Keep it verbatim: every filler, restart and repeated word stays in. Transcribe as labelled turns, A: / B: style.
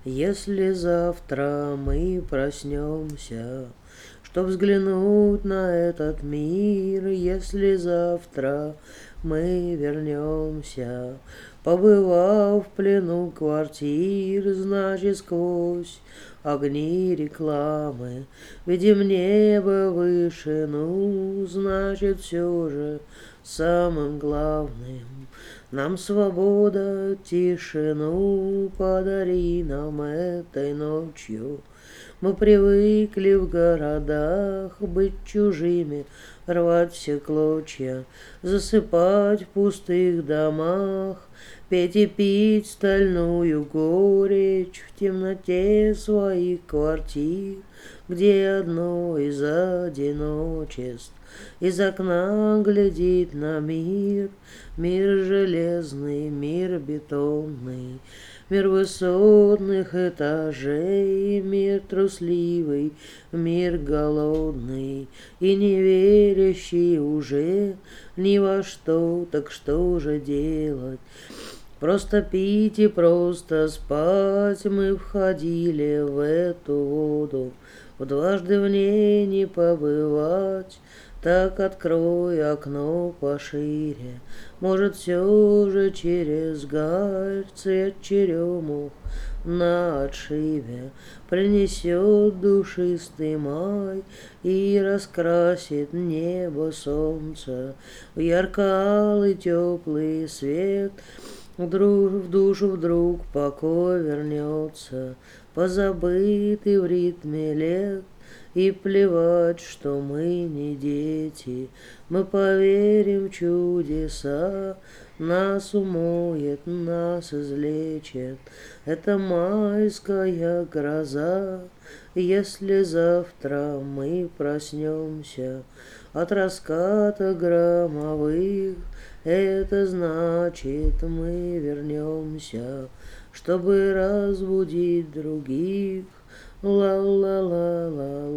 A: Если завтра мы проснемся, чтоб взглянуть на этот мир, если завтра мы вернемся, побывав в плену квартир, значит, сквозь огни рекламы видим небо вышину, значит, все же самым главным нам свобода, тишину подари нам этой ночью. Мы привыкли в городах быть чужими, рвать все клочья, засыпать в пустых домах, петь и пить стальную горечь в темноте своих квартир, где одно из одиночеств из окна глядит на мир, мир железный, мир бетонный, мир высотных этажей, мир трусливый, мир голодный и не верящий уже ни во что, так что же делать? Просто пить и просто спать мы входили в эту воду, в дважды в ней не побывать. Так открой окно пошире, может, все же через гарь цвет черемух на отшибе принесет душистый май и раскрасит небо солнце в ярко-алый теплый свет. Вдруг в душу вдруг покой вернется, позабытый в ритме лет. И плевать, что мы не дети, мы поверим в чудеса, нас умоет, нас излечит эта майская гроза. Если завтра мы проснемся от раската громовых, это значит, мы вернемся, чтобы разбудить других. Ла-ла-ла-ла.